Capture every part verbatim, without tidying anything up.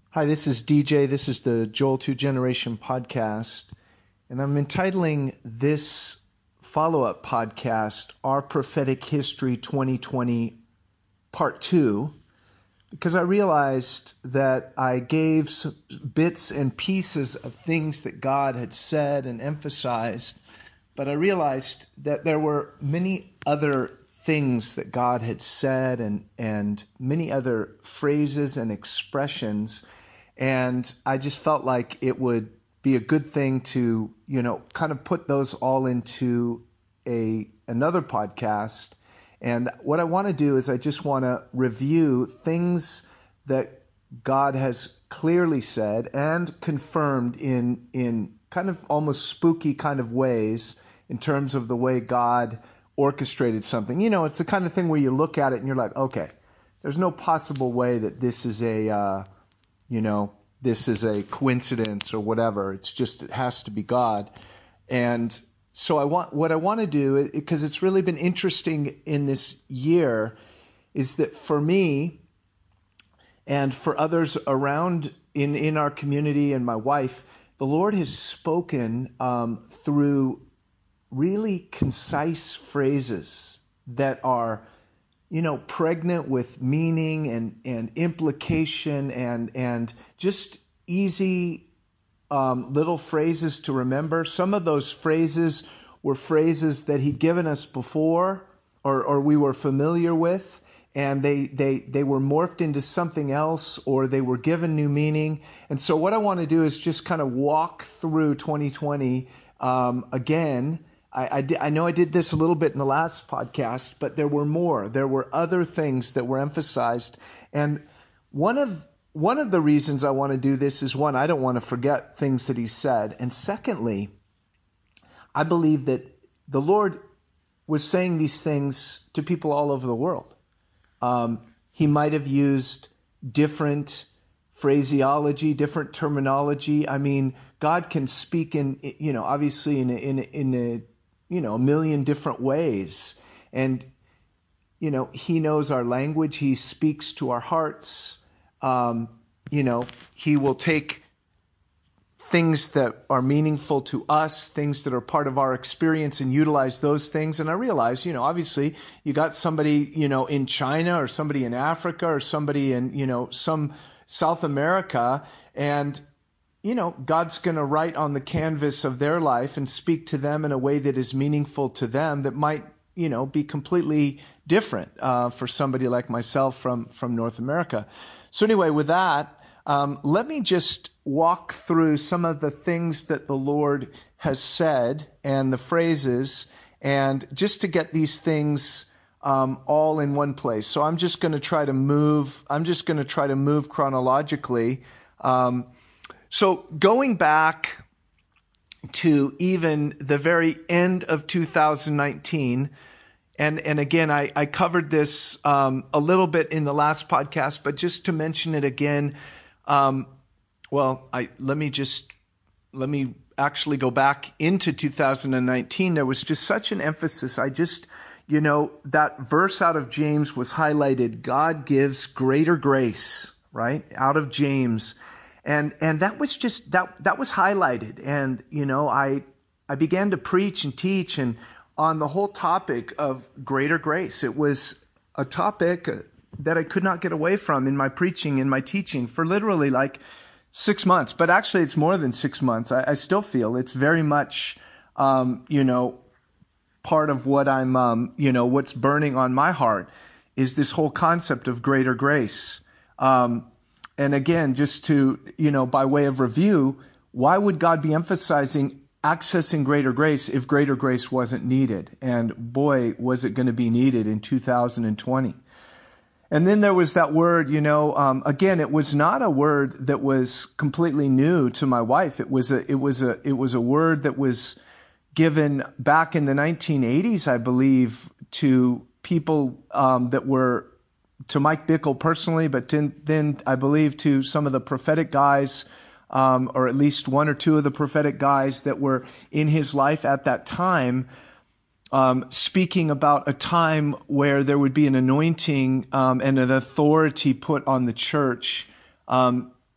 Hi, this is D J. This is the Joel Two Generation podcast, and I'm entitling this follow-up podcast, Our Prophetic History twenty twenty, Part two, because I realized that I gave some bits and pieces of things that God had said and emphasized, but I realized that there were many other things that God had said and, and many other phrases and expressions. And I just felt like it would be a good thing to, you know, kind of put those all into a another podcast. And what I want to do is I just want to review things that God has clearly said and confirmed in in kind of almost spooky kind of ways in terms of the way God orchestrated something. You know, it's the kind of thing where you look at it and you're like, okay, there's no possible way that this is a... Uh, you know, this is a coincidence or whatever. It's just, it has to be God. And so I want, what I want to do, because it's really been interesting in this year, is that for me and for others around in, in our community and my wife, the Lord has spoken um, through really concise phrases that are, you know, pregnant with meaning and, and implication and and just easy um, little phrases to remember. Some of those phrases were phrases that he'd given us before or, or we were familiar with, and they, they, they were morphed into something else or they were given new meaning. And so what I want to do is just kind of walk through twenty twenty um, again. I, I, did, I know I did this a little bit in the last podcast, but there were more. There were other things that were emphasized. And one of one of the reasons I want to do this is, one, I don't want to forget things that he said. And secondly, I believe that the Lord was saying these things to people all over the world. Um, he might have used different phraseology, different terminology. I mean, God can speak in, you know, obviously in a, in a, in a you know, a million different ways. And, you know, he knows our language. He speaks to our hearts. Um, you know, he will take things that are meaningful to us, things that are part of our experience, and utilize those things. And I realize, you know, obviously you got somebody, you know, in China or somebody in Africa or somebody in, you know, some South America, and you know, God's going to write on the canvas of their life and speak to them in a way that is meaningful to them that might, you know, be completely different uh, for somebody like myself from, from North America. So anyway, with that, um, let me just walk through some of the things that the Lord has said and the phrases, and just to get these things um, all in one place. So I'm just going to try to move, I'm just going to try to move chronologically. Um, So going back to even the very end of two thousand nineteen, and, and again, I, I covered this um, a little bit in the last podcast, but just to mention it again, um, well, I let me just, let me actually go back into two thousand nineteen. There was just such an emphasis. I just, you know, that verse out of James was highlighted. God gives greater grace, right? Out of James. And and that was just that that was highlighted, and you know I I began to preach and teach and on the whole topic of greater grace. It was a topic that I could not get away from in my preaching, in my teaching, for literally like six months. But actually, it's more than six months. I, I still feel it's very much um, you know part of what I'm um, you know what's burning on my heart is this whole concept of greater grace. Um, And again, just to, you know, by way of review, why would God be emphasizing accessing greater grace if greater grace wasn't needed? And boy, was it going to be needed in two thousand twenty. And then there was that word, you know, um, again, it was not a word that was completely new to my wife. It was a, it was a, it was a word that was given back in the nineteen eighties, I believe, to people um, that were, to Mike Bickle personally, but then, then I believe to some of the prophetic guys, um, or at least one or two of the prophetic guys that were in his life at that time, um, speaking about a time where there would be an anointing um, and an authority put on the church um,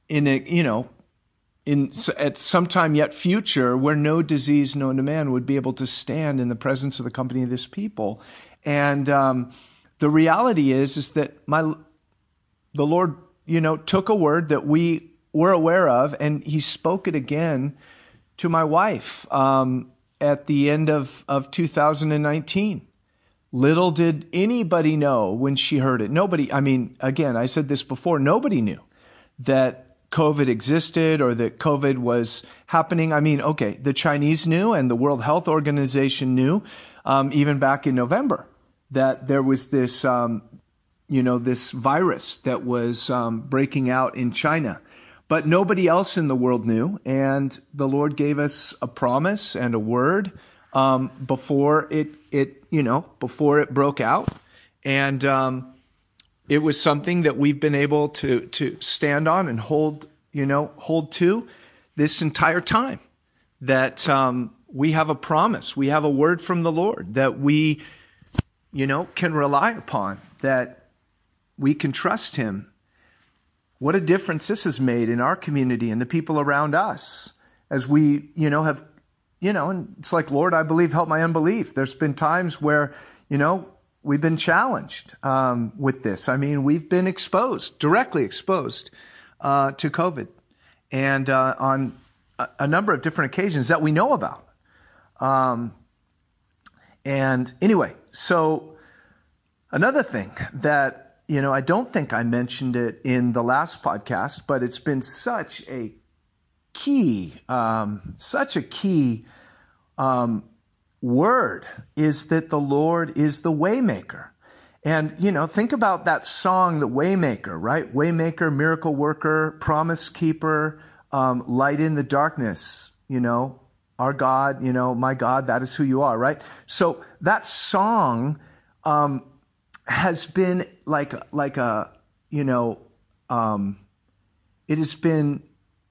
in a, you know, in at some time yet future where no disease known to man would be able to stand in the presence of the company of this people. And um, the reality is, is that my, the Lord, you know, took a word that we were aware of, and he spoke it again to my wife um, at the end of, of two thousand nineteen. Little did anybody know when she heard it. Nobody, I mean, again, I said this before, nobody knew that COVID existed or that COVID was happening. I mean, okay, the Chinese knew and the World Health Organization knew um, even back in November that there was this, um, you know, this virus that was um, breaking out in China. But nobody else in the world knew. And the Lord gave us a promise and a word um, before it, it, you know, before it broke out. And um it was something that we've been able to to stand on and hold, you know, hold to this entire time. That um, we have a promise, we have a word from the Lord that we, you know, can rely upon, that we can trust Him. What a difference this has made in our community and the people around us as we, you know, have, you know, and it's like, Lord, I believe, help my unbelief. There's been times where, you know, we've been challenged um, with this. I mean, we've been exposed, directly exposed uh, to COVID, and uh, on a, a number of different occasions that we know about. Um, and anyway, so another thing that, you know, I don't think I mentioned it in the last podcast, but it's been such a key, um, such a key um word, is that the Lord is the waymaker. And, you know, think about that song, The Waymaker, right? Waymaker, miracle worker, promise keeper, um, light in the darkness, you know, our God, you know, my God, that is who you are, right? So that song um, has been like, like a, you know, um, it has been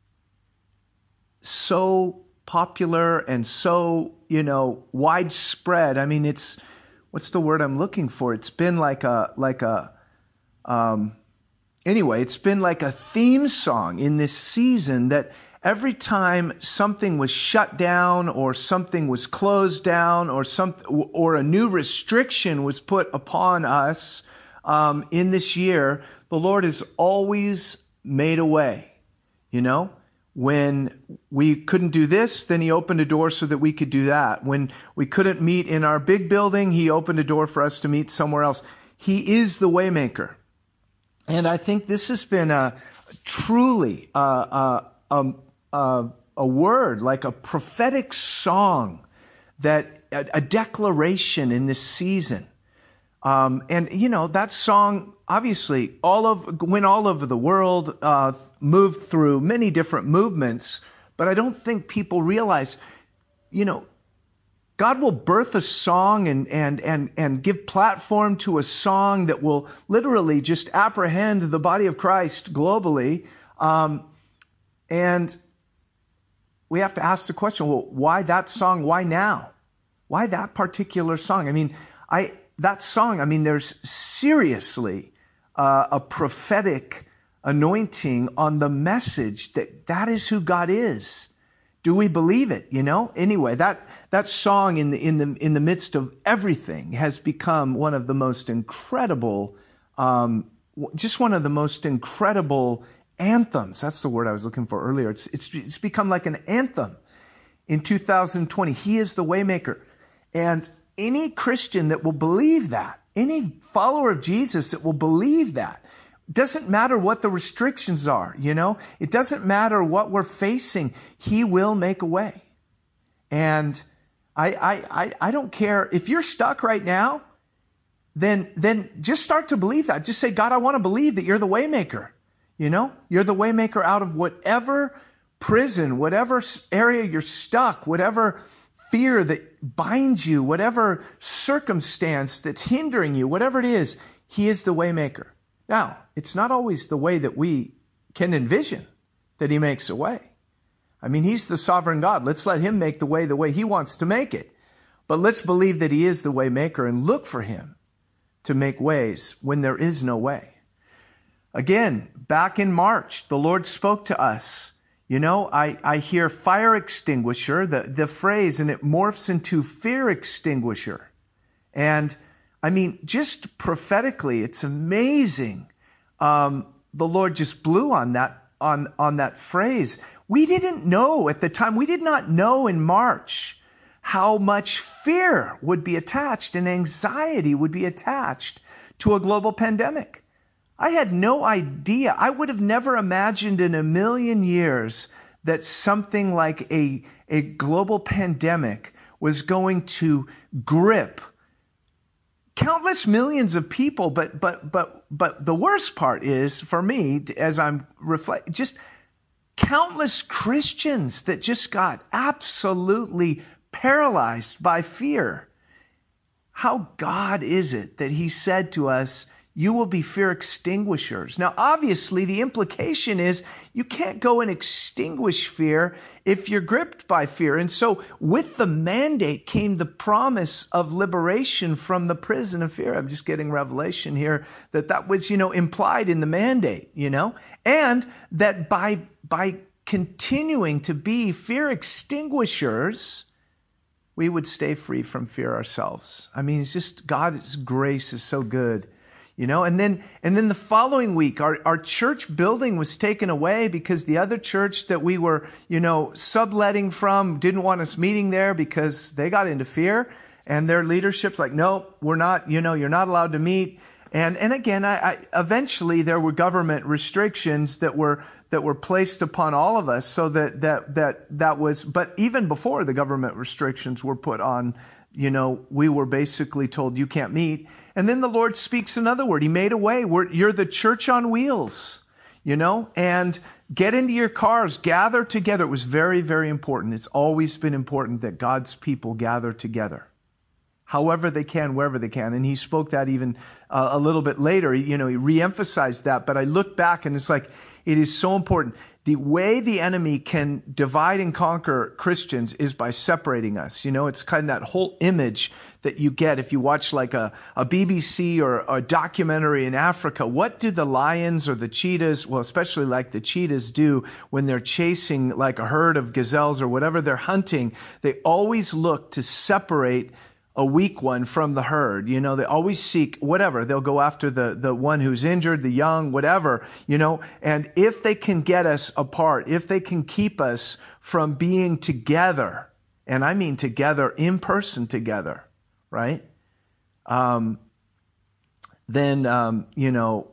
so popular and so, you know, widespread. I mean, it's, what's the word I'm looking for? It's been like a, like a, um, anyway, it's been like a theme song in this season that every time something was shut down or something was closed down or some, or a new restriction was put upon us, um, in this year, the Lord has always made a way, you know? When we couldn't do this, then He opened a door so that we could do that. When we couldn't meet in our big building, He opened a door for us to meet somewhere else. He is the waymaker. And I think this has been a truly a, a, a, a, a word, like a prophetic song, that a, a declaration in this season. Um, and, you know, that song, obviously, all of, went all over the world, uh, moved through many different movements, but I don't think people realize, you know, God will birth a song and, and, and, and give platform to a song that will literally just apprehend the body of Christ globally. Um, and we have to ask the question, well, why that song? Why now? Why that particular song? I mean, I, That song, I mean, there's seriously uh, a prophetic anointing on the message that that is who God is. Do we believe it? You know. Anyway, that that song in the in the in the midst of everything has become one of the most incredible, um, just one of the most incredible anthems. That's the word I was looking for earlier. It's it's it's become like an anthem in two thousand twenty. He is the waymaker, and any Christian that will believe that, any follower of Jesus that will believe that, doesn't matter what the restrictions are, you know, it doesn't matter what we're facing, He will make a way. And I, I, I, I don't care if you're stuck right now, then, then just start to believe that. Just say, God, I want to believe that you're the waymaker. You know, you're the waymaker out of whatever prison, whatever area you're stuck, whatever fear that binds you, whatever circumstance that's hindering you, whatever it is, He is the waymaker. Now, it's not always the way that we can envision that He makes a way. I mean, He's the sovereign God. Let's let Him make the way the way He wants to make it. But let's believe that He is the waymaker and look for Him to make ways when there is no way. Again, back in March, the Lord spoke to us. You know, I, I hear fire extinguisher, the, the phrase, and it morphs into fear extinguisher. And I mean, just prophetically, it's amazing. Um, the Lord just blew on that, on, on that phrase. We didn't know at the time, we did not know in March how much fear would be attached and anxiety would be attached to a global pandemic. I had no idea. I would have never imagined in a million years that something like a, a global pandemic was going to grip countless millions of people. But, but, but, but the worst part is for me, as I'm reflecting, just countless Christians that just got absolutely paralyzed by fear. How God is it that he said to us, you will be fear extinguishers. Now, obviously, the implication is you can't go and extinguish fear if you're gripped by fear. And so with the mandate came the promise of liberation from the prison of fear. I'm just getting revelation here that that was, you know, implied in the mandate, you know, and that by, by continuing to be fear extinguishers, we would stay free from fear ourselves. I mean, it's just God's grace is so good. You know, and then and then the following week, our, our church building was taken away because the other church that we were, you know, subletting from didn't want us meeting there because they got into fear. And their leadership's like, no, we're not, you know, you're not allowed to meet. And and again, I, I eventually there were government restrictions that were that were placed upon all of us so that that that that was, but even before the government restrictions were put on, you know, we were basically told you can't meet. And then the Lord speaks another word. He made a way. We're, you're the church on wheels, you know, and get into your cars, gather together. It was very, very important. It's always been important that God's people gather together, however they can, wherever they can. And he spoke that even uh, a little bit later. You know, he reemphasized that. But I look back and it's like, it is so important. The way the enemy can divide and conquer Christians is by separating us. You know, it's kind of that whole image that you get if you watch like a, a B B C or a documentary in Africa. What do the lions or the cheetahs, well, especially like the cheetahs do when they're chasing like a herd of gazelles or whatever they're hunting? They always look to separate a weak one from the herd. You know, they always seek whatever. They'll go after the, the one who's injured, the young, whatever, you know, and if they can get us apart, if they can keep us from being together, and I mean together, in person together, right? Um, then, um, you know,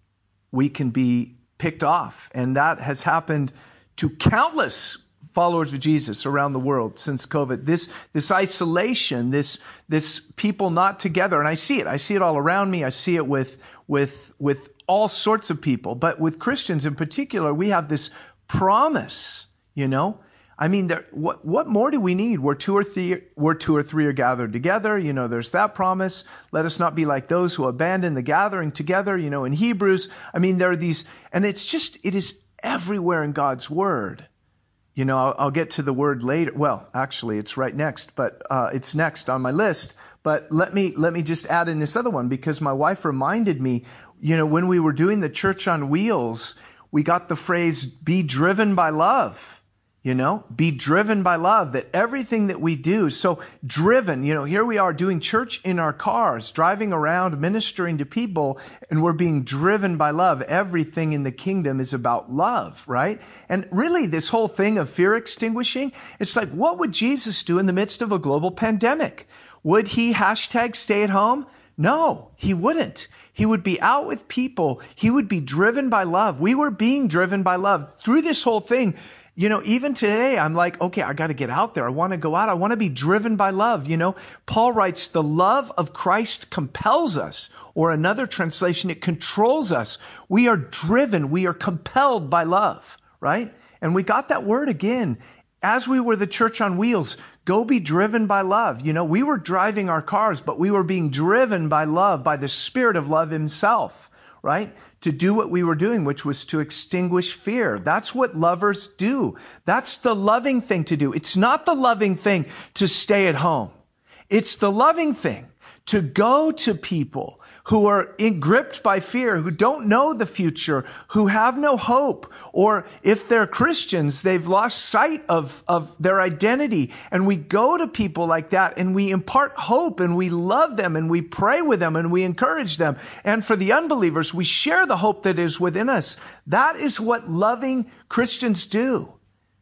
we can be picked off. And that has happened to countless followers of Jesus around the world since COVID. This, this isolation, this, this people not together. And I see it. I see it all around me. I see it with, with, with all sorts of people. But with Christians in particular, we have this promise, you know? I mean, there, what, what more do we need? Where two or three, where two or three are gathered together, you know, there's that promise. Let us not be like those who abandon the gathering together, you know, in Hebrews. I mean, there are these, and it's just, it is everywhere in God's word. You know, I'll, I'll get to the word later. Well, actually, it's right next, but uh, it's next on my list. But let me let me just add in this other one because my wife reminded me, you know, when we were doing the Church on Wheels, we got the phrase, be driven by love. You know, be driven by love, that everything that we do. So driven, you know, here we are doing church in our cars, driving around, ministering to people, and we're being driven by love. Everything in the kingdom is about love, right? And really this whole thing of fear extinguishing, it's like, what would Jesus do in the midst of a global pandemic? Would he hashtag stay at home? No, he wouldn't. He would be out with people. He would be driven by love. We were being driven by love through this whole thing. You know, even today, I'm like, okay, I got to get out there. I want to go out. I want to be driven by love. You know, Paul writes, the love of Christ compels us, or another translation, it controls us. We are driven. We are compelled by love, right? And we got that word again. As we were the church on wheels, go be driven by love. You know, we were driving our cars, but we were being driven by love, by the Spirit of love himself, right? To do what we were doing, which was to extinguish fear. That's what lovers do. That's the loving thing to do. It's not the loving thing to stay at home. It's the loving thing to go to people who are in, gripped by fear, who don't know the future, who have no hope, or if they're Christians, they've lost sight of, of their identity. And we go to people like that and we impart hope and we love them and we pray with them and we encourage them. And for the unbelievers, we share the hope that is within us. That is what loving Christians do.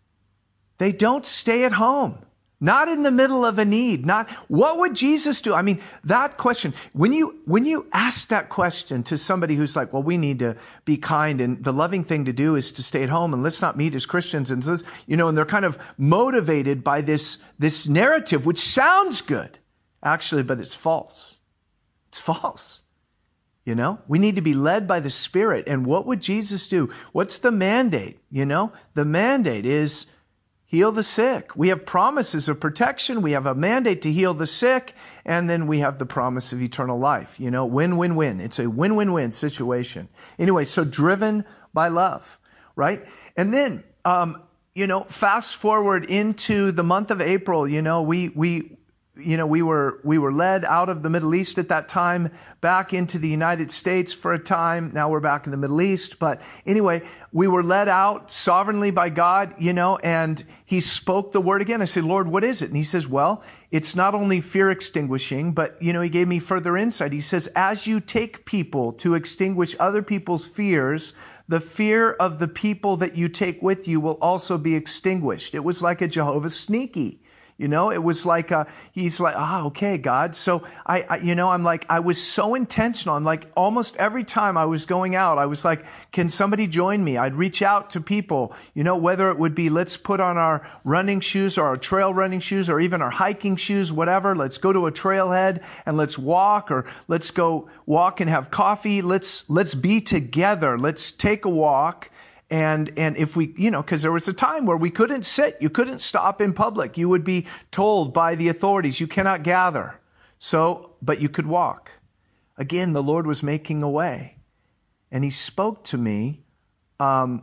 They don't stay at home. Not in the middle of a need. Not, what would Jesus do? I mean, that question, when you, when you ask that question to somebody who's like, well, we need to be kind and the loving thing to do is to stay at home and let's not meet as Christians. And, you know, and they're kind of motivated by this, this narrative, which sounds good, actually, but it's false. It's false. You know, we need to be led by the Spirit. And what would Jesus do? What's the mandate? You know, the mandate is heal the sick. We have promises of protection. We have a mandate to heal the sick. And then we have the promise of eternal life. You know, win, win, win. It's a win, win, win situation. Anyway, so driven by love, right? And then, um, you know, fast forward into the month of April, you know, we, we, you know, we were, we were led out of the Middle East at that time, back into the United States for a time. Now we're back in the Middle East. But anyway, we were led out sovereignly by God, you know, and he spoke the word again. I said, Lord, what is it? And he says, well, it's not only fear extinguishing, but, you know, he gave me further insight. He says, as you take people to extinguish other people's fears, the fear of the people that you take with you will also be extinguished. It was like a Jehovah's sneaky. You know, it was like, uh, he's like, ah, okay, God. So I, I, you know, I'm like, I was so intentional. I'm like, almost every time I was going out, I was like, can somebody join me? I'd reach out to people, you know, whether it would be, let's put on our running shoes or our trail running shoes or even our hiking shoes, whatever. Let's go to a trailhead and let's walk, or let's go walk and have coffee. Let's, let's be together. Let's take a walk. And, and if we, you know, because there was a time where we couldn't sit, you couldn't stop in public. You would be told by the authorities, you cannot gather. So, but you could walk. Again, the Lord was making a way. And he spoke to me, um,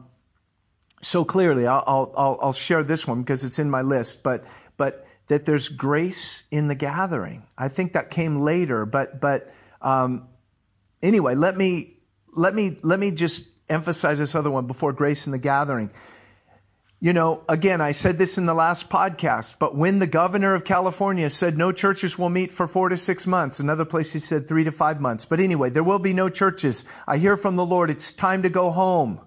so clearly. I'll, I'll, I'll share this one because it's in my list, but, but that there's grace in the gathering. I think that came later, but, but, um, anyway, let me, let me, let me just emphasize this other one before grace in the gathering. You know, again, I said this in the last podcast, but when the governor of California said no churches will meet for four to six months, another place he said three to five months. But anyway, there will be no churches. I hear from the Lord, it's time to go home.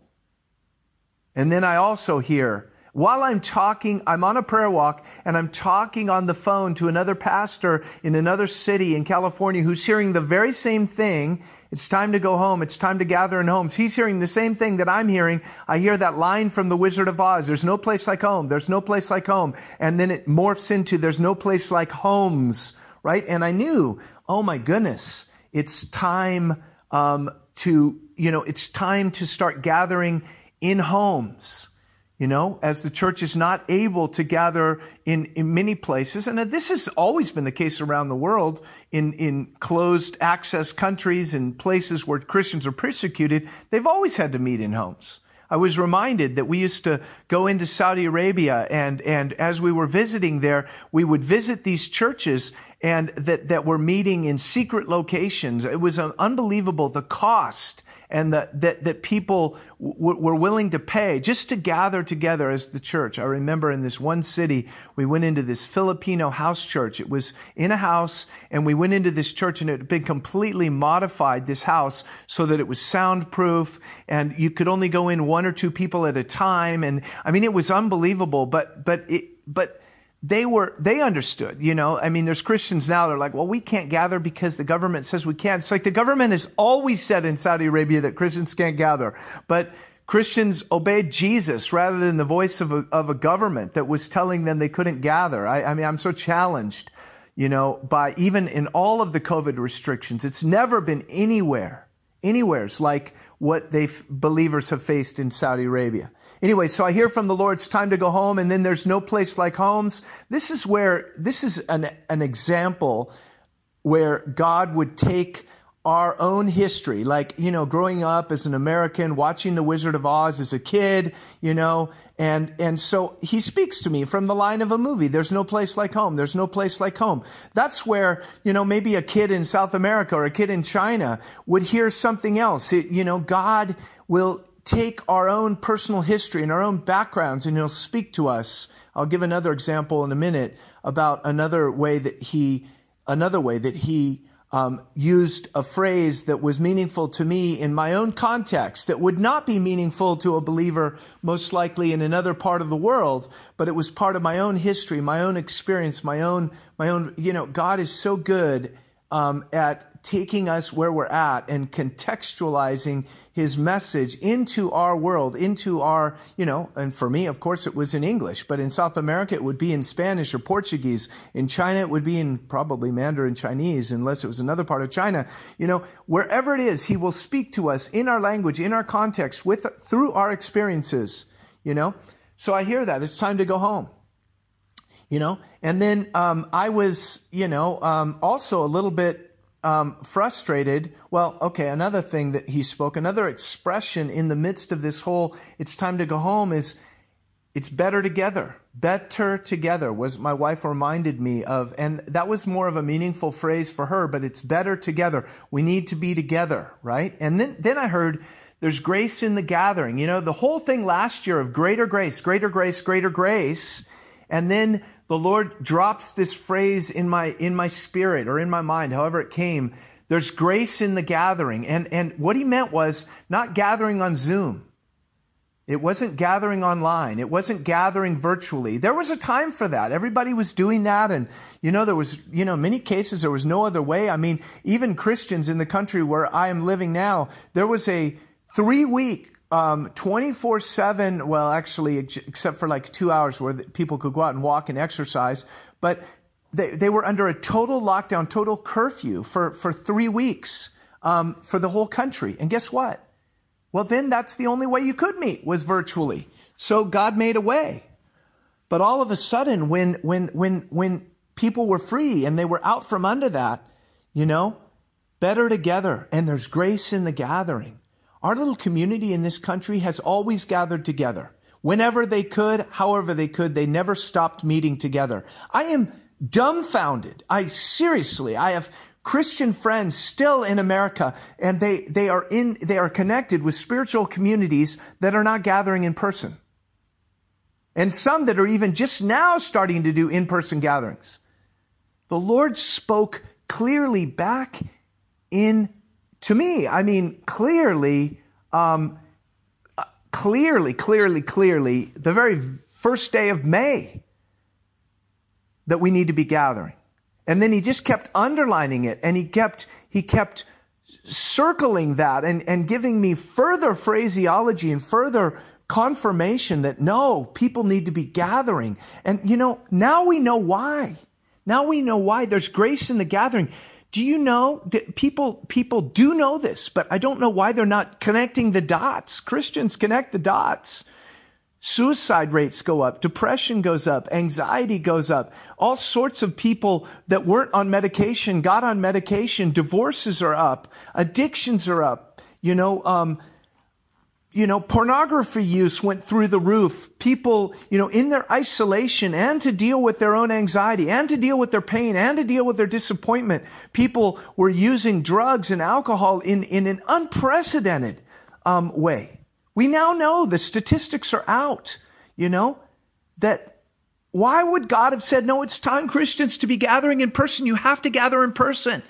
And then I also hear, while I'm talking, I'm on a prayer walk and I'm talking on the phone to another pastor in another city in California who's hearing the very same thing. It's time to go home. It's time to gather in homes. He's hearing the same thing that I'm hearing. I hear that line from the Wizard of Oz. There's no place like home. There's no place like home. And then it morphs into there's no place like homes, right? And I knew, oh my goodness, it's time um, to, you know, it's time to start gathering in homes. You know, as the church is not able to gather in, in many places. And this has always been the case around the world in, in closed access countries and places where Christians are persecuted. They've always had to meet in homes. I was reminded that we used to go into Saudi Arabia and, and as we were visiting there, we would visit these churches and that, that were meeting in secret locations. It was unbelievable, the cost and that, that, that people w- were willing to pay just to gather together as the church. I remember in this one city, we went into this Filipino house church. It was in a house, and we went into this church, and it had been completely modified, this house, so that it was soundproof, and you could only go in one or two people at a time. And I mean, it was unbelievable, but, but it, but, They were, they understood, you know, I mean, there's Christians now, they're like, well, we can't gather because the government says we can't. It's like the government has always said in Saudi Arabia that Christians can't gather, but Christians obeyed Jesus rather than the voice of a, of a government that was telling them they couldn't gather. I, I mean, I'm so challenged, you know, by even in all of the COVID restrictions, it's never been anywhere, anywhere's like what they believers have faced in Saudi Arabia. Anyway, so I hear from the Lord, it's time to go home, and then there's no place like homes. This is where, this is an, an example where God would take our own history, like, you know, growing up as an American, watching The Wizard of Oz as a kid, you know, and, and so he speaks to me from the line of a movie. There's no place like home. There's no place like home. That's where, you know, maybe a kid in South America or a kid in China would hear something else. It, you know, God will take our own personal history and our own backgrounds and he'll speak to us. I'll give another example in a minute about another way that he, another way that he Um, used a phrase that was meaningful to me in my own context that would not be meaningful to a believer most likely in another part of the world, but it was part of my own history, my own experience, my own, my own, you know, God is so good um, at taking us where we're at and contextualizing his message into our world, into our, you know, and for me, of course, it was in English, but in South America, it would be in Spanish or Portuguese. In China, it would be in probably Mandarin Chinese, unless it was another part of China. You know, wherever it is, he will speak to us in our language, in our context, with, through our experiences, you know. So I hear that. It's time to go home. You know, and then um, I was, you know, um, also a little bit um, frustrated. Well, okay, another thing that he spoke, another expression in the midst of this whole it's time to go home is it's better together. Better together was my wife reminded me of, and that was more of a meaningful phrase for her, but it's better together. We need to be together, right? And then, then I heard there's grace in the gathering. You know, the whole thing last year of greater grace, greater grace, greater grace, and then the Lord drops this phrase in my in my spirit or in my mind, however it came. There's grace in the gathering. And, and what he meant was not gathering on Zoom. It wasn't gathering online. It wasn't gathering virtually. There was a time for that. Everybody was doing that. And, you know, there was, you know, in many cases, there was no other way. I mean, even Christians in the country where I am living now, there was a three-week Um, twenty-four seven, well, actually, ex- except for like two hours where the, people could go out and walk and exercise, but they, they were under a total lockdown, total curfew for, for three weeks um, for the whole country. And guess what? Well, then that's the only way you could meet was virtually. So God made a way. But all of a sudden, when, when, when, when people were free and they were out from under that, you know, better together, and there's grace in the gathering. Our little community in this country has always gathered together. Whenever they could, however they could, they never stopped meeting together. I am dumbfounded. I seriously, I have Christian friends still in America, and they, they are in, they are connected with spiritual communities that are not gathering in person. And some that are even just now starting to do in-person gatherings. The Lord spoke clearly back in To me, I mean, clearly, um, clearly, clearly, clearly, the very first day of May that we need to be gathering. And then he just kept underlining it, and he kept, he kept circling that and, and giving me further phraseology and further confirmation that no, people need to be gathering. And, you know, now we know why. Now we know why. There's grace in the gathering. Do you know that people, people do know this, but I don't know why they're not connecting the dots. Christians connect the dots. Suicide rates go up. Depression goes up. Anxiety goes up. All sorts of people that weren't on medication got on medication. Divorces are up. Addictions are up. You know, um, You know, pornography use went through the roof. People, you know, in their isolation and to deal with their own anxiety and to deal with their pain and to deal with their disappointment, people were using drugs and alcohol in, in an unprecedented um, way. We now know the statistics are out, you know, that why would God have said, no, it's time, Christians, to be gathering in person. You have to gather in person.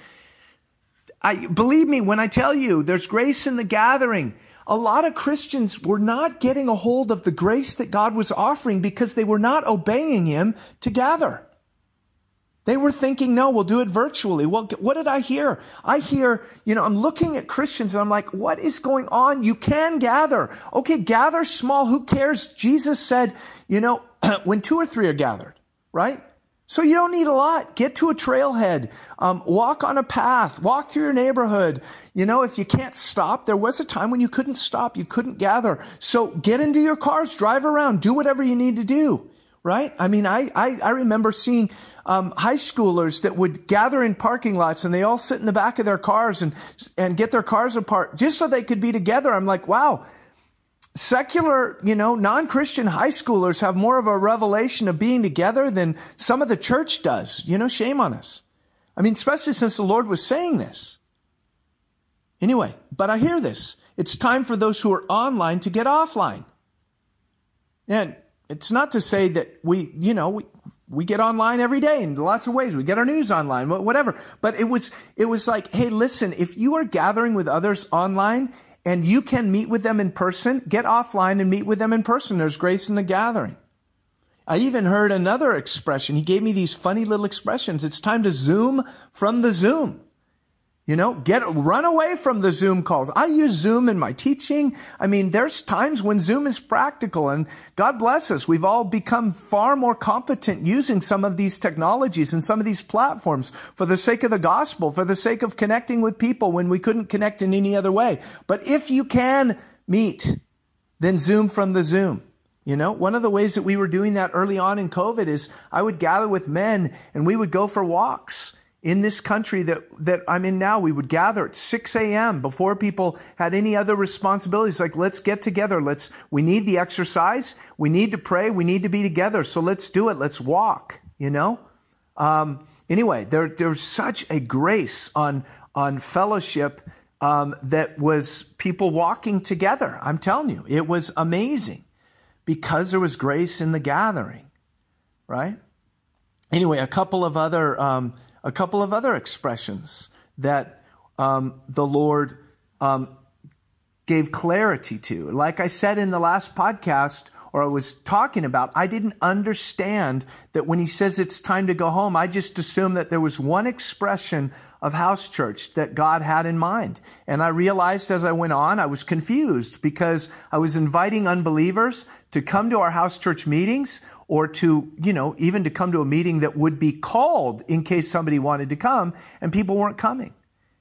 I believe me when I tell you there's grace in the gathering. A lot of Christians were not getting a hold of the grace that God was offering because they were not obeying him to gather. They were thinking, no, we'll do it virtually. Well, what did I hear? I hear, you know, I'm looking at Christians and I'm like, what is going on? You can gather. Okay, gather small. Who cares? Jesus said, you know, when two or three are gathered, right? So you don't need a lot. Get to a trailhead. Um, walk on a path. Walk through your neighborhood. You know, if you can't stop, there was a time when you couldn't stop. You couldn't gather. So get into your cars. Drive around. Do whatever you need to do. right? I mean, I, I, I remember seeing um, high schoolers that would gather in parking lots and they all sit in the back of their cars and, and get their cars apart just so they could be together. I'm like, wow, secular, you know, non-Christian high schoolers have more of a revelation of being together than some of the church does. You know, shame on us. I mean, especially since the Lord was saying this. Anyway, but I hear this. It's time for those who are online to get offline. And it's not to say that we, you know, we, we get online every day in lots of ways. We get our news online, whatever. But it was, it was like, hey, listen, if you are gathering with others online and you can meet with them in person, get offline and meet with them in person. There's grace in the gathering. I even heard another expression. He gave me these funny little expressions. It's time to Zoom from the Zoom. You know, get, run away from the Zoom calls. I use Zoom in my teaching. I mean, there's times when Zoom is practical, and God bless us. We've all become far more competent using some of these technologies and some of these platforms for the sake of the gospel, for the sake of connecting with people when we couldn't connect in any other way. But if you can meet, then Zoom from the Zoom. You know, one of the ways that we were doing that early on in COVID is I would gather with men and we would go for walks. In this country that, that I'm in now, we would gather at six a.m. before people had any other responsibilities. Like, let's get together. Let's, we need the exercise. We need to pray. We need to be together. So let's do it. Let's walk, you know? Um, anyway, there, there's such a grace on, on fellowship, um, that was people walking together. I'm telling you, it was amazing because there was grace in the gathering, right? Anyway, a couple of other, um, A couple of other expressions that um, the Lord um, gave clarity to. Like I said in the last podcast, or I was talking about, I didn't understand that when he says it's time to go home, I just assumed that there was one expression of house church that God had in mind. And I realized as I went on, I was confused because I was inviting unbelievers to come to our house church meetings, or to, you know, even to come to a meeting that would be called in case somebody wanted to come, and people weren't coming.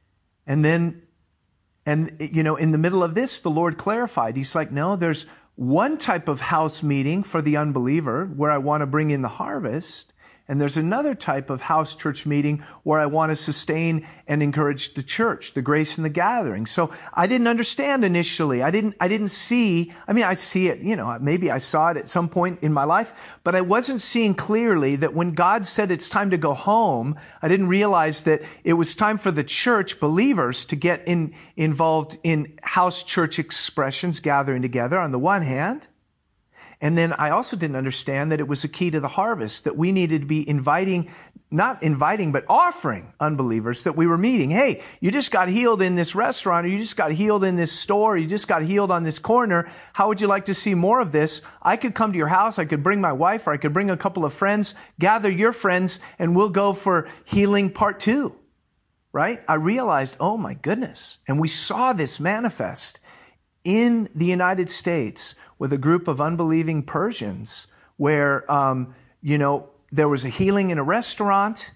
And then, and, you know, in the middle of this, the Lord clarified. He's like, no, there's one type of house meeting for the unbeliever where I want to bring in the harvest. And there's another type of house church meeting where I want to sustain and encourage the church, the grace in the gathering. So I didn't understand initially. I didn't, I didn't see, I mean, I see it, you know, maybe I saw it at some point in my life, but I wasn't seeing clearly that when God said it's time to go home, I didn't realize that it was time for the church believers to get in, involved in house church expressions, gathering together on the one hand. And then I also didn't understand that it was a key to the harvest, that we needed to be inviting, not inviting, but offering unbelievers that we were meeting. Hey, you just got healed in this restaurant, or you just got healed in this store, or you just got healed on this corner. How would you like to see more of this? I could come to your house. I could bring my wife, or I could bring a couple of friends, gather your friends, and we'll go for healing part two, right? I realized, oh my goodness. And we saw this manifest in the United States with a group of unbelieving Persians where, um, you know, there was a healing in a restaurant,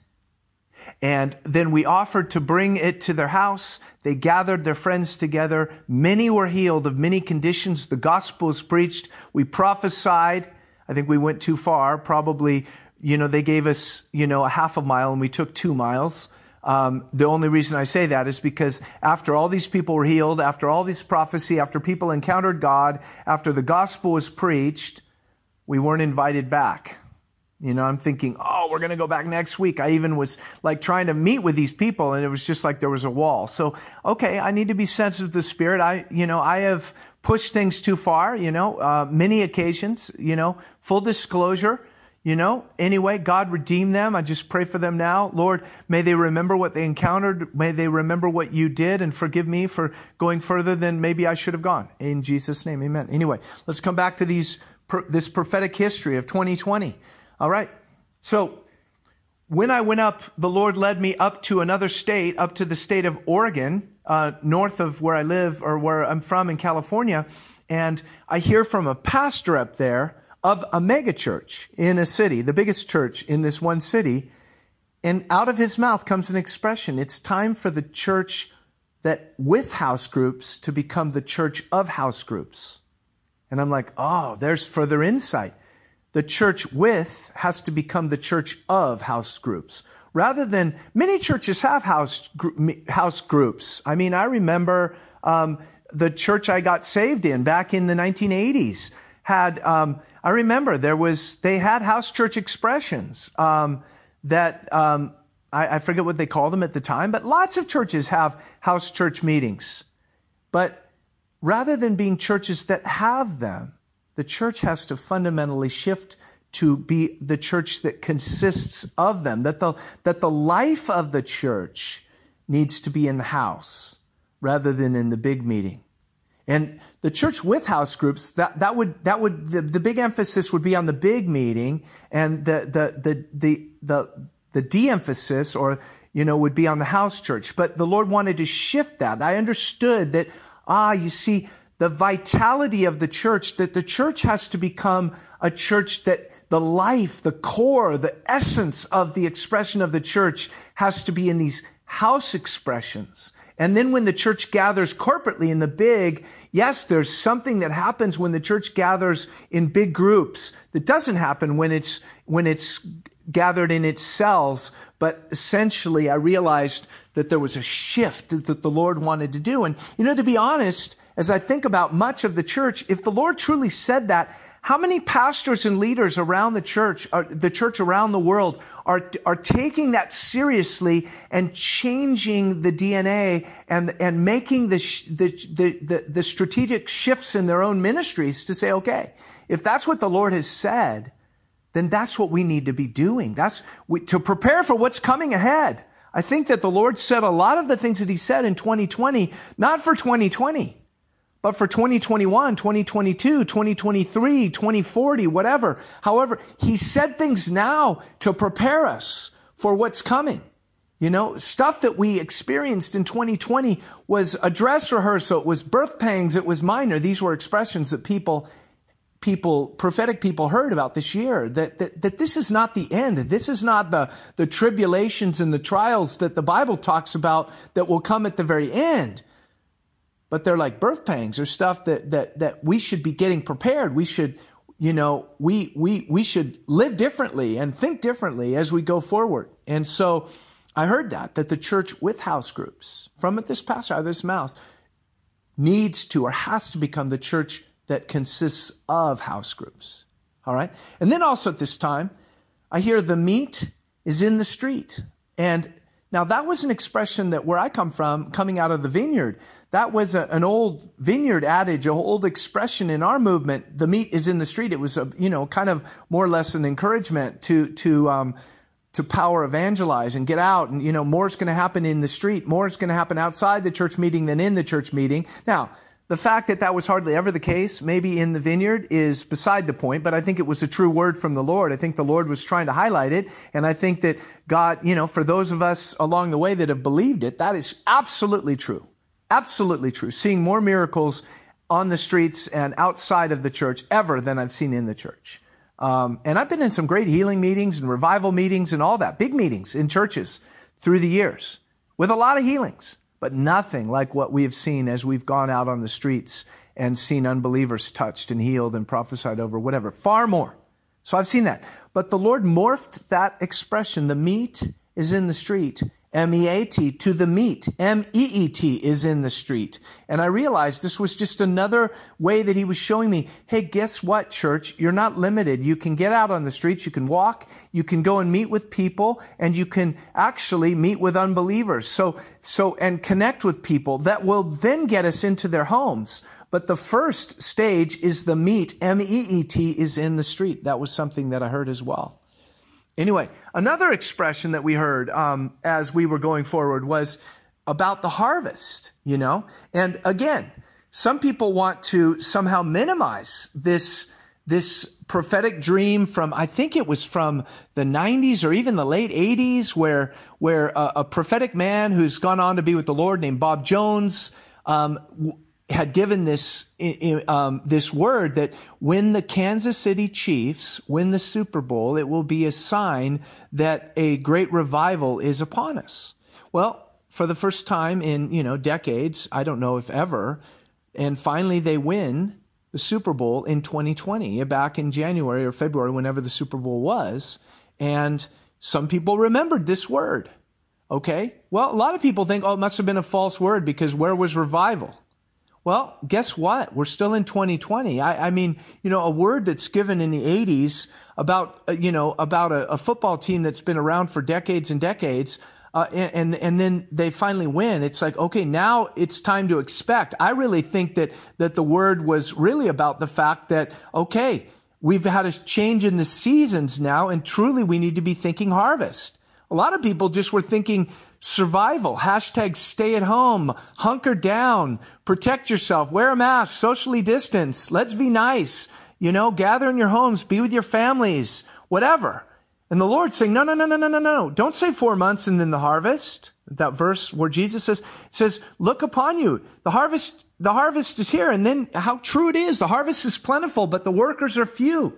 and then we offered to bring it to their house. They gathered their friends together. Many were healed of many conditions. The gospel was preached. We prophesied. I think we went too far. Probably, you know, they gave us, you know, a half a mile and we took two miles. Um, the only reason I say that is because after all these people were healed, after all this prophecy, after people encountered God, after the gospel was preached, we weren't invited back. You know, I'm thinking, oh, we're going to go back next week. I even was like trying to meet with these people, and it was just like there was a wall. So, okay, I need to be sensitive to the Spirit. I, you know, I have pushed things too far, you know, uh, many occasions, you know, full disclosure. You know, anyway, God redeem them. I just pray for them now. Lord, may they remember what they encountered. May they remember what you did, and forgive me for going further than maybe I should have gone. In Jesus' name, amen. Anyway, let's come back to these this prophetic history of twenty twenty. All right. So when I went up, the Lord led me up to another state, up to the state of Oregon, uh, north of where I live, or where I'm from in California. And I hear from a pastor up there of a mega church in a city, the biggest church in this one city. And out of his mouth comes an expression. It's time for the church that with house groups to become the church of house groups. And I'm like, oh, there's further insight. the church with has to become the church of house groups. Rather than, many churches have house house groups. I mean, I remember um, the church I got saved in back in the nineteen eighties had, um, I remember there was, they had house church expressions um, that, um, I, I forget what they called them at the time, but lots of churches have house church meetings. But rather than being churches that have them, the church has to fundamentally shift to be the church that consists of them, that the, that the life of the church needs to be in the house rather than in the big meeting. And the church with house groups, that, that would, that would, the, the big emphasis would be on the big meeting, and the, the, the, the, the, the de-emphasis, or, you know, would be on the house church. But the Lord wanted to shift that. I understood that, ah, you see, the vitality of the church, that the church has to become a church that the life, the core, the essence of the expression of the church has to be in these house expressions. And then when the church gathers corporately in the big, yes, there's something that happens when the church gathers in big groups that doesn't happen when it's, when it's gathered in its cells. But essentially, I realized that there was a shift that the Lord wanted to do. And, you know, to be honest, as I think about much of the church, if the Lord truly said that, how many pastors and leaders around the church, uh, the church around the world, are are taking that seriously and changing the D N A and and making the the the the, the strategic shifts in their own ministries to say, okay, if that's what the Lord has said, then that's what we need to be doing. That's we, to prepare for what's coming ahead. I think that the Lord said a lot of the things that He said in twenty twenty, not for twenty twenty. But for twenty twenty-one, twenty twenty-two, twenty twenty-three, twenty forty, whatever. However, He said things now to prepare us for what's coming. You know, stuff that we experienced in twenty twenty was a dress rehearsal. It was birth pangs. It was minor. These were expressions that people, people, prophetic people heard about this year. That, that, that this is not the end. This is not the, the tribulations and the trials that the Bible talks about that will come at the very end. But they're like birth pangs, or stuff that, that, that we should be getting prepared. We should, you know, we, we, we should live differently and think differently as we go forward. And so I heard that, that the church with house groups, from this pastor out of this mouth, needs to or has to become the church that consists of house groups. All right. And then also at this time, I hear the meat is in the street. And now that was an expression that where I come from, coming out of the vineyard, that was a, an old vineyard adage, an old expression in our movement. The meat is in the street. It was a, you know, kind of more or less an encouragement to, to, um, to power evangelize and get out. And, you know, more is going to happen in the street. More is going to happen outside the church meeting than in the church meeting. Now, the fact that that was hardly ever the case, maybe in the vineyard, is beside the point, but I think it was a true word from the Lord. I think the Lord was trying to highlight it, and I think that God, you know, for those of us along the way that have believed it, that is absolutely true. Absolutely true. Seeing more miracles on the streets and outside of the church ever than I've seen in the church. Um, and I've been in some great healing meetings and revival meetings and all that, big meetings in churches through the years with a lot of healings. But nothing like what we have seen as we've gone out on the streets and seen unbelievers touched and healed and prophesied over, whatever. Far more. So I've seen that. But the Lord morphed that expression, the meat is in the street, M E A T, to the meat, M E E T, is in the street. And I realized this was just another way that He was showing me, hey, guess what, church? You're not limited. You can get out on the streets, you can walk, you can go and meet with people, and you can actually meet with unbelievers. So, so, and connect with people that will then get us into their homes. But the first stage is the meat, M E E T, is in the street. That was something that I heard as well. Anyway, another expression that we heard um, as we were going forward was about the harvest, you know. And again, some people want to somehow minimize this this prophetic dream from, I think it was from the nineties or even the late eighties, where where a, a prophetic man who's gone on to be with the Lord named Bob Jones um, had given this um, this word that when the Kansas City Chiefs win the Super Bowl, it will be a sign that a great revival is upon us. Well, for the first time in, you know, decades, I don't know if ever, and finally they win, the Super Bowl in twenty twenty, back in January or February, whenever the Super Bowl was. And some people remembered this word. Okay? Well, a lot of people think, oh, it must have been a false word because where was revival? Well, guess what? We're still in twenty twenty. I, I mean, you know, a word that's given in the eighties about, uh, you know, about a, a football team that's been around for decades and decades, uh, and, and and then they finally win. It's like, okay, now it's time to expect. I really think that that the word was really about the fact that, okay, we've had a change in the seasons now, and truly we need to be thinking harvest. A lot of people just were thinking survival, hashtag stay at home, hunker down, protect yourself, wear a mask, socially distance, let's be nice, you know, gather in your homes, be with your families, whatever. And the Lord's saying, no, no, no, no, no, no, no. Don't say four months and then the harvest. That verse where Jesus says, says, look upon you. The harvest, the harvest is here. And then how true it is. The harvest is plentiful, but the workers are few.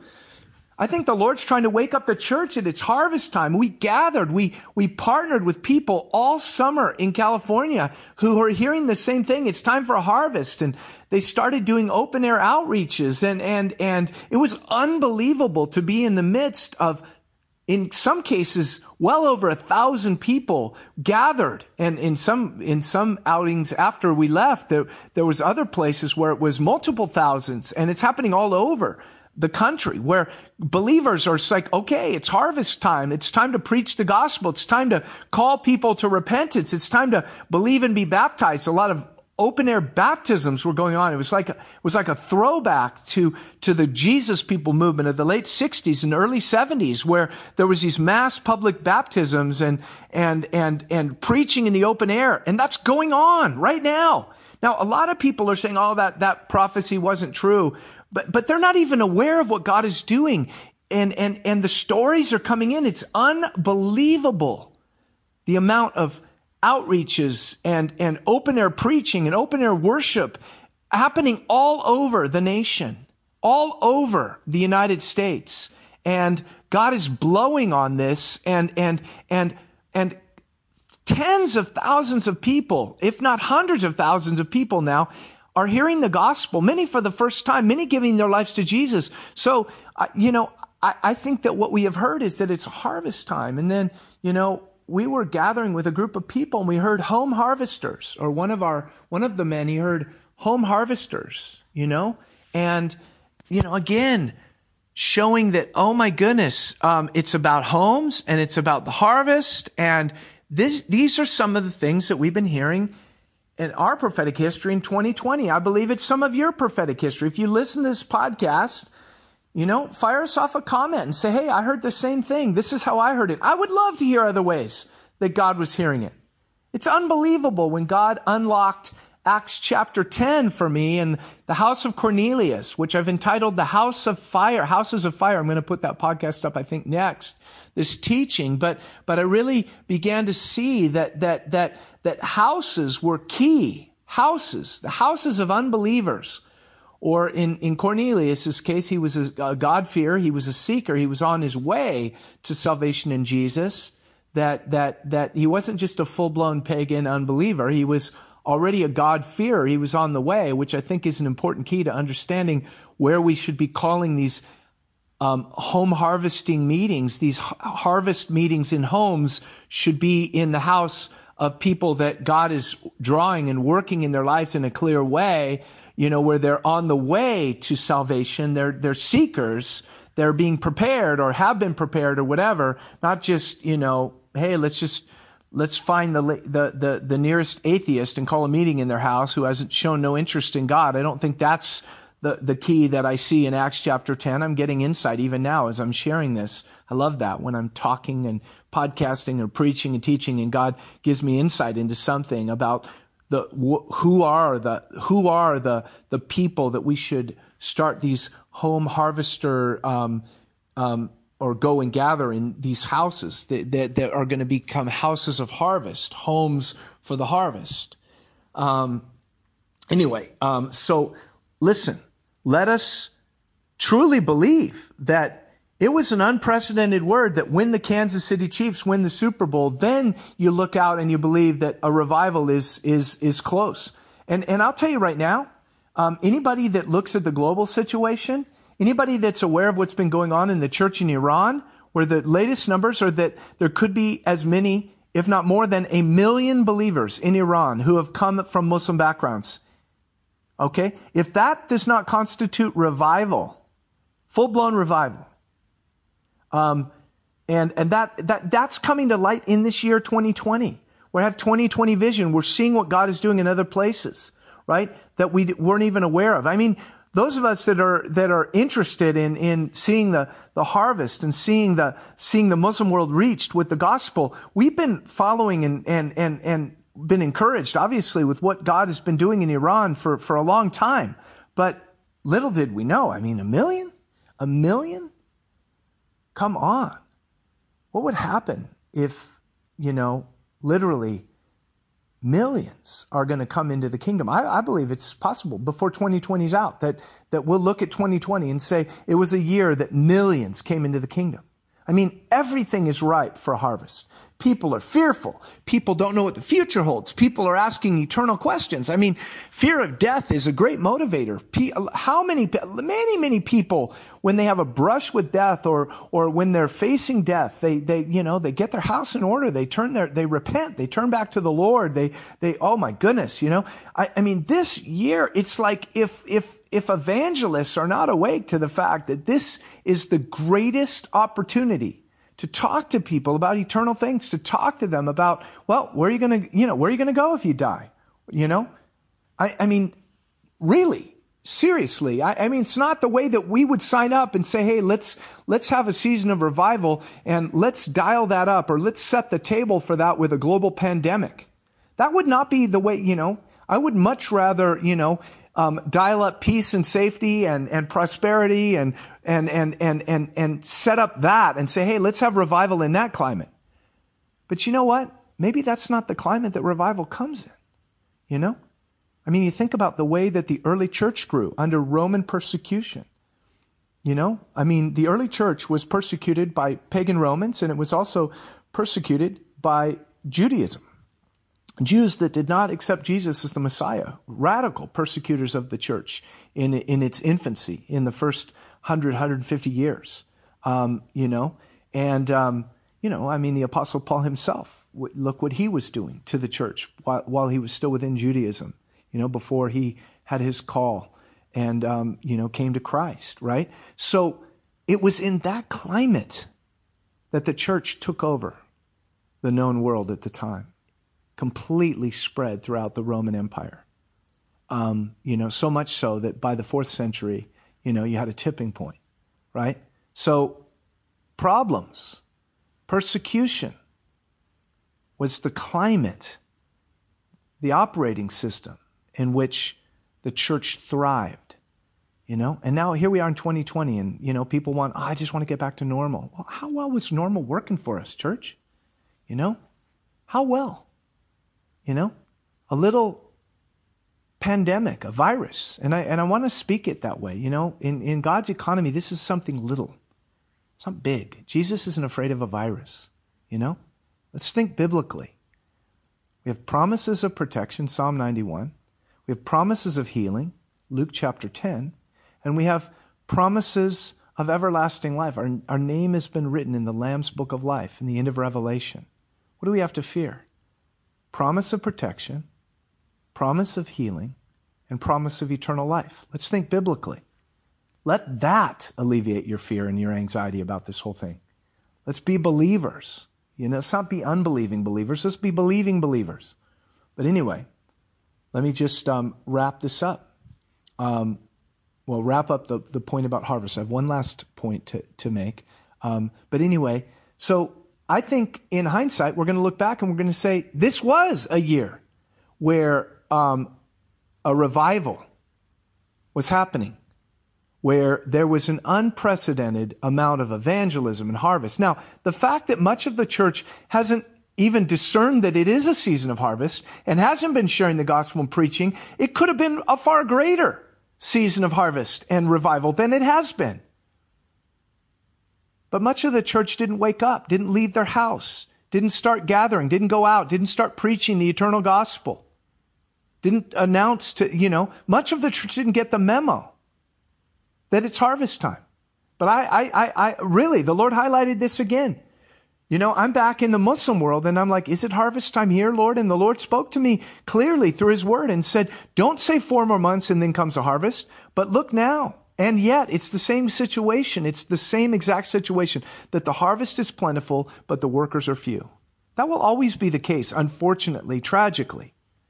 I think the Lord's trying to wake up the church at its harvest time. We gathered, we, we partnered with people all summer in California who are hearing the same thing. It's time for a harvest. And they started doing open air outreaches, and, and, and it was unbelievable to be in the midst of, in some cases, well over a thousand people gathered. And in some, in some outings after we left, there, there was other places where it was multiple thousands, and it's happening all over the country where believers are like, okay, it's harvest time. It's time to preach the gospel. It's time to call people to repentance. It's time to believe and be baptized. A lot of open air baptisms were going on. It was like, it was like a throwback to, to the Jesus people movement of the late sixties and early seventies, where there was these mass public baptisms and, and, and, and preaching in the open air. And that's going on right now. Now, a lot of people are saying, oh, that, that prophecy wasn't true. But, but they're not even aware of what God is doing. And, and, and the stories are coming in. It's unbelievable. The amount of outreaches and, and open air preaching and open air worship happening all over the nation, all over the United States. And God is blowing on this, and, and, and, and tens of thousands of people, if not hundreds of thousands of people now, are hearing the gospel, many for the first time, many giving their lives to Jesus. So, uh, you know, I, I think that what we have heard is that it's harvest time. And then, you know, we were gathering with a group of people, and we heard home harvesters, or one of our, one of the men, he heard home harvesters, you know, and, you know, again, showing that, oh my goodness, um, it's about homes and it's about the harvest. And this, these are some of the things that we've been hearing in our prophetic history in twenty twenty. I believe it's some of your prophetic history. If you listen to this podcast, you know, fire us off a comment and say, hey, I heard the same thing. This is how I heard it. I would love to hear other ways that God was hearing it. It's unbelievable when God unlocked Acts chapter ten for me in the house of Cornelius, which I've entitled The House of Fire, Houses of Fire. I'm going to put that podcast up, I think, next, this teaching. But, but I really began to see that, that, that, that houses were key. Houses, the houses of unbelievers. Or in, in Cornelius' case, he was a, a God-fearer. He was a seeker. He was on his way to salvation in Jesus. That, that, that he wasn't just a full-blown pagan unbeliever. He was already a God-fearer. He was on the way, which I think is an important key to understanding where we should be calling these um, home harvesting meetings. These harvest meetings in homes should be in the house of people that God is drawing and working in their lives in a clear way, you know, where they're on the way to salvation. They're, they're seekers. They're being prepared or have been prepared or whatever, not just, you know, hey, let's just, let's find the, the, the, the nearest atheist and call a meeting in their house who hasn't shown no interest in God. I don't think that's the, the key that I see in Acts chapter ten. I'm getting insight even now as I'm sharing this. I love that when I'm talking and podcasting or preaching and teaching, and God gives me insight into something about the, who are the, who are the, the people that we should start these home harvester, um, um, or go and gather in these houses that, that, that are going to become houses of harvest, homes for the harvest. Um, anyway, um, so listen, let us truly believe that it was an unprecedented word that when the Kansas City Chiefs win the Super Bowl, then you look out and you believe that a revival is, is, is close. And, and I'll tell you right now, Um, anybody that looks at the global situation, anybody that's aware of what's been going on in the church in Iran, where the latest numbers are that there could be as many, if not more than a million believers in Iran who have come from Muslim backgrounds. Okay? If that does not constitute revival, full-blown revival, um, and, and that, that, that's coming to light in this year, twenty twenty. We have twenty twenty vision. We're seeing what God is doing in other places, right? That we weren't even aware of. I mean, those of us that are that are interested in in seeing the the harvest and seeing the seeing the Muslim world reached with the gospel, we've been following and and and and been encouraged, obviously, with what God has been doing in Iran for for a long time. But little did we know. I mean, a million, a million. Come on, what would happen if, you know, literally millions are going to come into the kingdom? I, I believe it's possible before twenty twenty is out that, that we'll look at twenty twenty and say it was a year that millions came into the kingdom. I mean, everything is ripe for a harvest. People are fearful. People don't know what the future holds. People are asking eternal questions. I mean, fear of death is a great motivator. How many, many, many people, when they have a brush with death or, or when they're facing death, they, they, you know, they get their house in order. They turn their, they repent. They turn back to the Lord. They, they, oh my goodness, you know, I, I mean, this year, it's like if, if, if evangelists are not awake to the fact that this is the greatest opportunity to talk to people about eternal things, to talk to them about, well, where are you going to, you know, where are you going to go if you die? You know, I, I mean, really, seriously, I, I mean, it's not the way that we would sign up and say, hey, let's, let's have a season of revival and let's dial that up or let's set the table for that with a global pandemic. That would not be the way, you know, I would much rather, you know, Um, dial up peace and safety and, and prosperity and, and, and, and, and, and set up that and say, hey, let's have revival in that climate. But you know what? Maybe that's not the climate that revival comes in. You know? I mean, you think about the way that the early church grew under Roman persecution. You know? I mean, the early church was persecuted by pagan Romans, and it was also persecuted by Judaism. Jews that did not accept Jesus as the Messiah, radical persecutors of the church in in its infancy, in the first one hundred, one hundred fifty years, um, you know. And, um, you know, I mean, the Apostle Paul himself, look what he was doing to the church while, while he was still within Judaism, you know, before he had his call and, um, you know, came to Christ, right? So it was in that climate that the church took over the known world at the time. Completely spread throughout the Roman Empire. Um, you know, so much so that by the fourth century, you know, you had a tipping point, right? So problems, persecution was the climate, the operating system in which the church thrived, you know? And now here we are in twenty twenty and, you know, people want, oh, I just want to get back to normal. Well, how well was normal working for us, church? You know? How well? You know, a little pandemic, a virus. And I and I want to speak it that way. You know, in, in God's economy, this is something little. It's not big. Jesus isn't afraid of a virus. You know, let's think biblically. We have promises of protection, Psalm ninety-one. We have promises of healing, Luke chapter ten. And we have promises of everlasting life. Our, our name has been written in the Lamb's book of life, in the end of Revelation. What do we have to fear? Promise of protection, promise of healing, and promise of eternal life. Let's think biblically. Let that alleviate your fear and your anxiety about this whole thing. Let's be believers. You know, let's not be unbelieving believers. Let's be believing believers. But anyway, let me just um, wrap this up. Um, well, wrap up the, the point about harvest. I have one last point to, to make. Um, but anyway, so I think in hindsight, we're going to look back and we're going to say, this was a year where um, a revival was happening, where there was an unprecedented amount of evangelism and harvest. Now, the fact that much of the church hasn't even discerned that it is a season of harvest and hasn't been sharing the gospel and preaching, it could have been a far greater season of harvest and revival than it has been. But much of the church didn't wake up, didn't leave their house, didn't start gathering, didn't go out, didn't start preaching the eternal gospel, didn't announce to, you know, much of the church didn't get the memo that it's harvest time. But I, I, I, I really, the Lord highlighted this again. You know, I'm back in the Muslim world and I'm like, is it harvest time here, Lord? And the Lord spoke to me clearly through his word and said, don't say four more months and then comes a harvest, but look now. And yet it's the same situation. It's the same exact situation that the harvest is plentiful, but the workers are few. That will always be the case, unfortunately, tragically.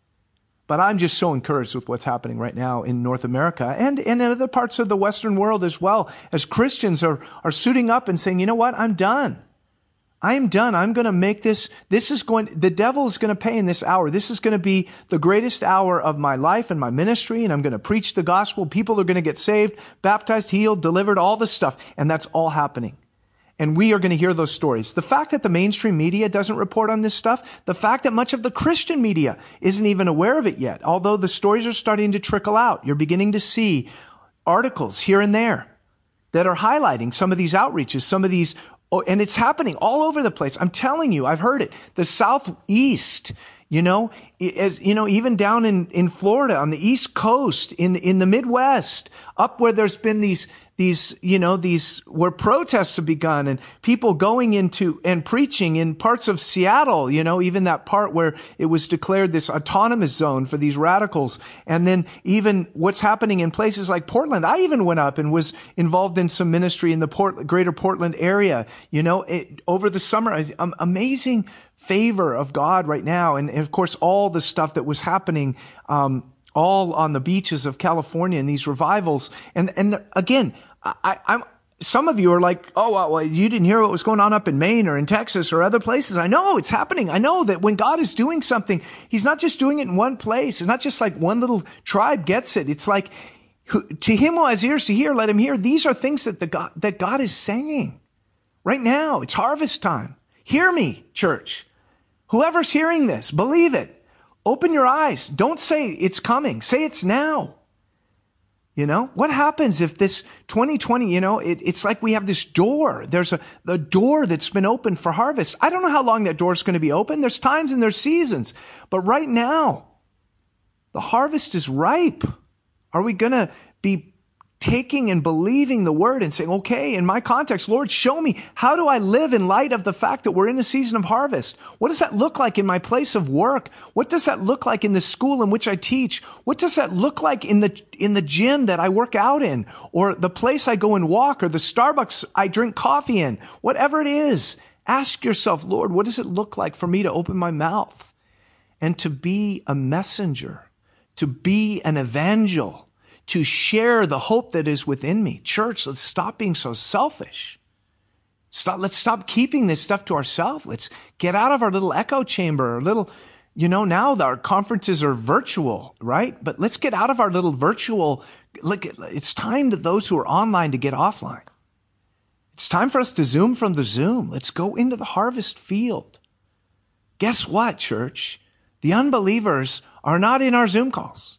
But I'm just so encouraged with what's happening right now in North America and, and in other parts of the Western world as well, as Christians are, are suiting up and saying, you know what, I'm done. I am done. I'm going to make this, this is going, the devil is going to pay in this hour. This is going to be the greatest hour of my life and my ministry, and I'm going to preach the gospel. People are going to get saved, baptized, healed, delivered, all this stuff. And that's all happening. And we are going to hear those stories. The fact that the mainstream media doesn't report on this stuff, the fact that much of the Christian media isn't even aware of it yet, although the stories are starting to trickle out. You're beginning to see articles here and there that are highlighting some of these outreaches, some of these, oh, and it's happening all over the place. I'm telling you, I've heard it. The Southeast, you know, as you know, even down in, in Florida, on the East Coast, in, in the Midwest, up where there's been these, these, you know, these, where protests have begun and people going into and preaching in parts of Seattle, you know, even that part where it was declared this autonomous zone for these radicals. And then even what's happening in places like Portland. I even went up and was involved in some ministry in the Port, greater Portland area, you know, it, over the summer. Um, amazing favor of God right now. And, and of course, all the stuff that was happening, um, all on the beaches of California in these revivals. And, and again, I, I'm, some of you are like, oh, well, well, you didn't hear what was going on up in Maine or in Texas or other places. I know it's happening. I know that when God is doing something, he's not just doing it in one place. It's not just like one little tribe gets it. It's like, to him who has ears to hear, let him hear. These are things that the God, that God is saying right now. It's harvest time. Hear me, church. Whoever's hearing this, believe it. Open your eyes. Don't say it's coming. Say it's now. You know, what happens if this twenty twenty, you know, it, it's like we have this door. There's a, the door that's been opened for harvest. I don't know how long that door is going to be open. There's times and there's seasons. But right now, the harvest is ripe. Are we going to be taking and believing the word and saying, okay, in my context, Lord, show me, how do I live in light of the fact that we're in a season of harvest? What does that look like in my place of work? What does that look like in the school in which I teach? What does that look like in the, in the gym that I work out in, or the place I go and walk, or the Starbucks I drink coffee in? Whatever it is, ask yourself, Lord, what does it look like for me to open my mouth and to be a messenger, to be an evangel, to share the hope that is within me? Church, let's stop being so selfish. Stop, let's stop keeping this stuff to ourselves. Let's get out of our little echo chamber, our little, you know, now our conferences are virtual, right? But let's get out of our little virtual, look, it's time that those who are online to get offline. It's time for us to Zoom from the Zoom. Let's go into the harvest field. Guess what, church? The unbelievers are not in our Zoom calls.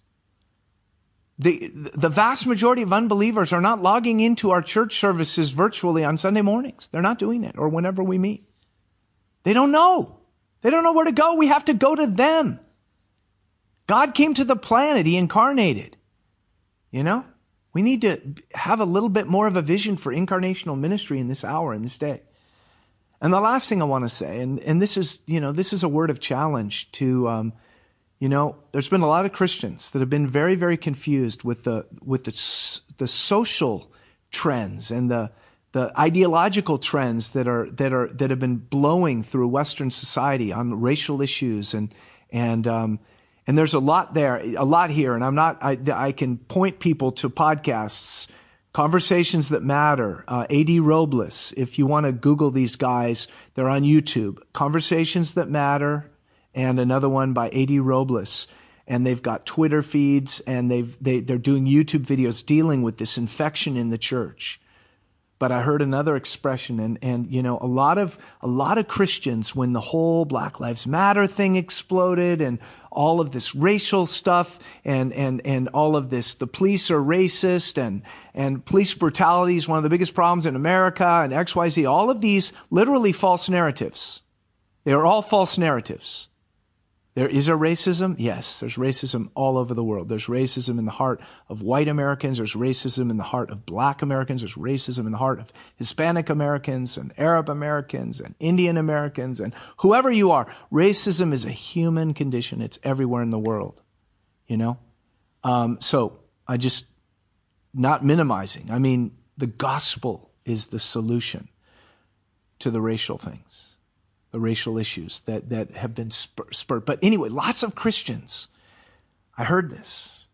The, the vast majority of unbelievers are not logging into our church services virtually on Sunday mornings. They're not doing it, or whenever we meet. They don't know. They don't know where to go. We have to go to them. God came to the planet. He incarnated. You know, we need to have a little bit more of a vision for incarnational ministry in this hour, in this day. And the last thing I want to say, and, and this is, you know, this is a word of challenge to, um, you know, there's been a lot of Christians that have been very, very confused with the with the the social trends and the the ideological trends that are that are that have been blowing through Western society on racial issues, and and um, and there's a lot there, a lot here, and I'm not. I, I can point people to podcasts, Conversations That Matter, uh, A D Robles. If you want to Google these guys, they're on YouTube. Conversations That Matter. And another one by A D Robles. And they've got Twitter feeds, and they've, they, they're doing YouTube videos dealing with this infection in the church. But I heard another expression, and, and, you know, a lot of, a lot of Christians, when the whole Black Lives Matter thing exploded and all of this racial stuff and, and, and all of this, the police are racist, and, and police brutality is one of the biggest problems in America, and X Y Z, all of these literally false narratives. They are all false narratives. There is a racism? Yes, there's racism all over the world. There's racism in the heart of white Americans. There's racism in the heart of black Americans. There's racism in the heart of Hispanic Americans and Arab Americans and Indian Americans and whoever you are. Racism is a human condition. It's everywhere in the world, you know? Um, so I just, not minimizing. I mean, the gospel is the solution to the racial things. The racial issues that, that have been spur- spurred. But anyway, lots of Christians, I heard this.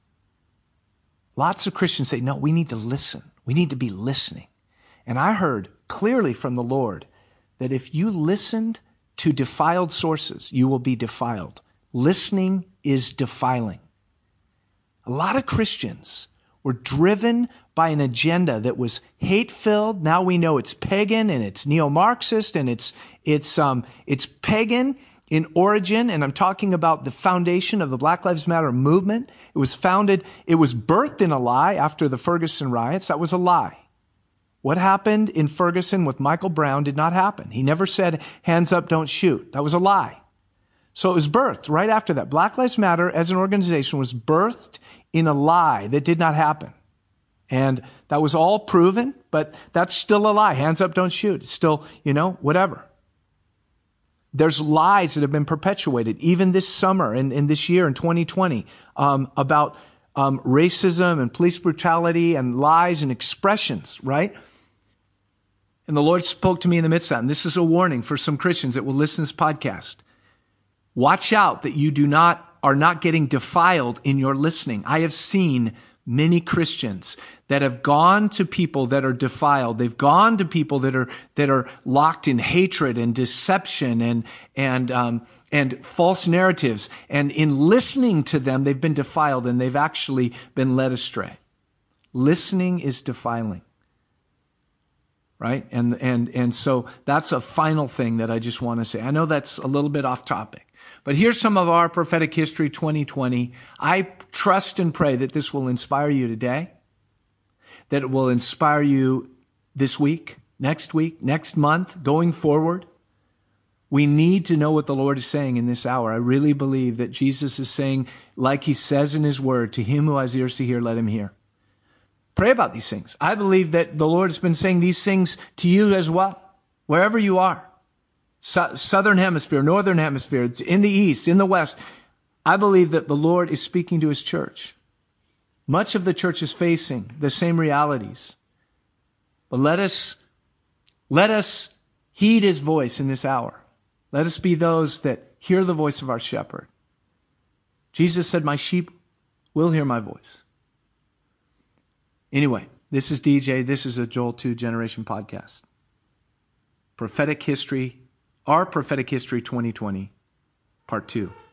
Lots of Christians say, no, we need to listen. We need to be listening. And I heard clearly from the Lord that if you listened to defiled sources, you will be defiled. Listening is defiling. A lot of Christians were driven by an agenda that was hate-filled. Now we know it's pagan and it's neo-Marxist and it's it's um it's pagan in origin. And I'm talking about the foundation of the Black Lives Matter movement. It was founded, it was birthed in a lie after the Ferguson riots. That was a lie. What happened in Ferguson with Michael Brown did not happen. He never said, hands up, don't shoot. That was a lie. So it was birthed right after that. Black Lives Matter as an organization was birthed in a lie that did not happen. And that was all proven, but that's still a lie. Hands up, don't shoot. It's still, you know, whatever. There's lies that have been perpetuated, even this summer and, and this year in twenty twenty, um, about um, racism and police brutality and lies and expressions, right? And the Lord spoke to me in the midst of that. And this is a warning for some Christians that will listen to this podcast. Watch out that you do not, are not getting defiled in your listening. I have seen many Christians that have gone to people that are defiled. They've gone to people that are that are locked in hatred and deception and and um, and false narratives. And in listening to them, they've been defiled and they've actually been led astray. Listening is defiling, right? And and and so that's a final thing that I just want to say. I know that's a little bit off topic. But here's some of our prophetic history twenty twenty. I trust and pray that this will inspire you today, that it will inspire you this week, next week, next month, going forward. We need to know what the Lord is saying in this hour. I really believe that Jesus is saying, like he says in his word, to him who has ears to hear, let him hear. Pray about these things. I believe that the Lord has been saying these things to you as well, wherever you are. Southern hemisphere, northern hemisphere, in the east, in the west. I believe that the Lord is speaking to his church. Much of the church is facing the same realities. But let us, let us heed his voice in this hour. Let us be those that hear the voice of our shepherd. Jesus said, my sheep will hear my voice. Anyway, this is D J. This is a Joel two Generation podcast. Prophetic history. Our Prophetic History twenty twenty, Part two.